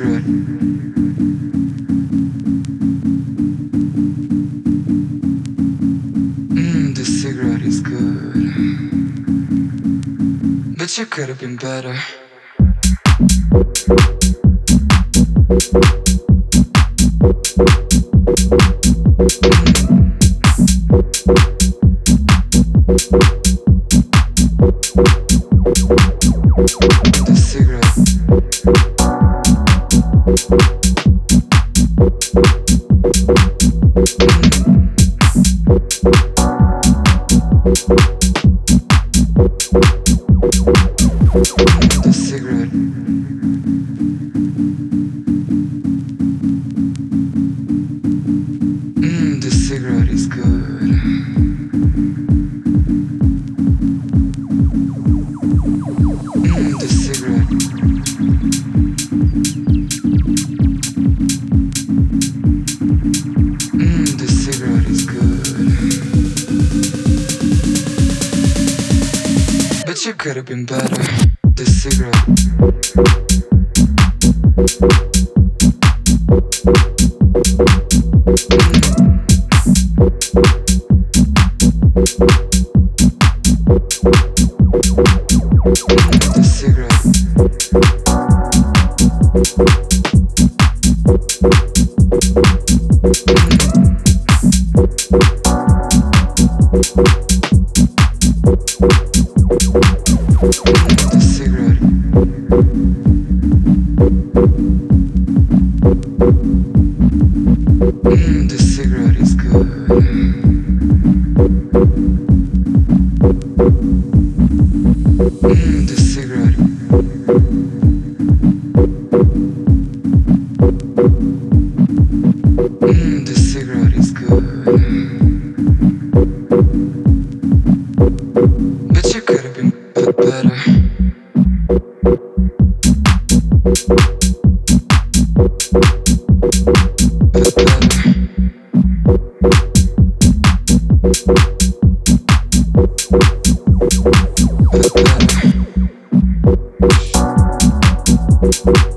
cigarette. The cigarette is good, but you could have been better. The cigarette. The cigarette. The cigarette is good. The cigarette. The cigarette is good, but you could have been better. The cigarette. The cigarette. The cigarette. The cigarette is good. The cigarette. The cigarette is good, but you could have been better. Better.